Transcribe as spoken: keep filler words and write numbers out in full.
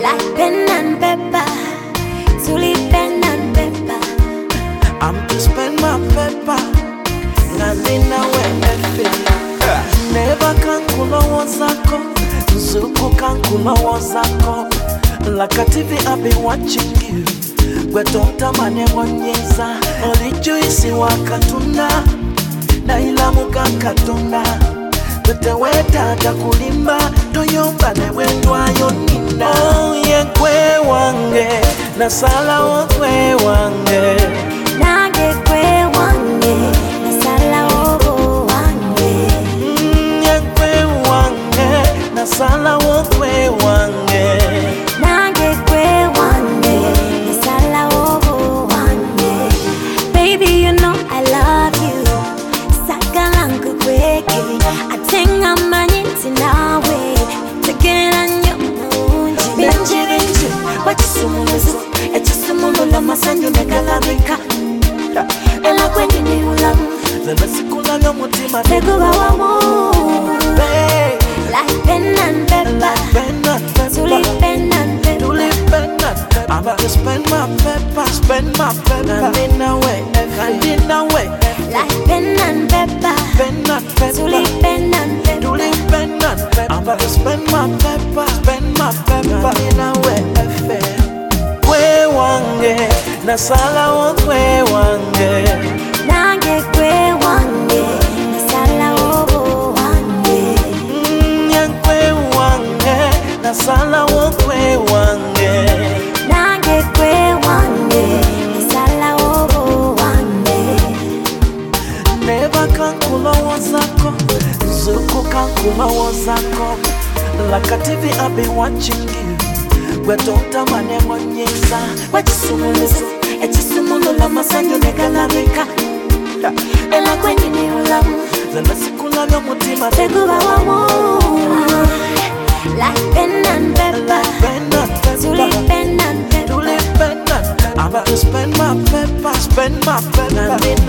like pen and paper, Zuli pen and paper. I'm to spend my paper, nandina wefe. Never can kula wazako, Zuku can kula wazako. Like a T V I've been watching you. Gwe tonta mane monyeza, olijo isi wakatuna, na ila muka katuna. Tete weta takulimba, toyomba ne wetwa yonina. Oh ye kwe wange, na sala o kwe wange. Nage kwe wange, na sala o wange. Mm, ye kwe wange, na sala o kwe wange. Nage kwe wange, na sala o wange. Baby, you know I love you. Sakalangu kweke. Tenga manyinti nawe Tegera nyomunji Benji benji Wachisumulizu Echisumulula masanyu negalamika Ela kwenye ni ulamu Zela sikula vyo mutima Teguwa wamu Like pen and paper Tuli pen and paper I'm about to spend my paper Spend my paper Kandina we Kandina we Like pen and paper Pen and paper Tuli pen and paper Tuli pen and paper I'm about to spend my paper Spend my paper Kandina we Kwe wange Nasala wa kwe wange Nage kwe wange Nasala wo wange Nye kwe wange Nasala wa kwe wange Nage kwe wange Nasala wo wange Never can kula wazako Zuku can kula wazako Like a T V I've been watching you Gwe tonta mane monyeza Wachisumulizu Echisumulula masanyu negalamika Ela kwenye ni ulamu Zela sikula vyo mutima Teguwa wamu Like pen and paper Pen and paper Tuli pen and paper Tuli pen and paper I'm about to spend my paper Spend my paper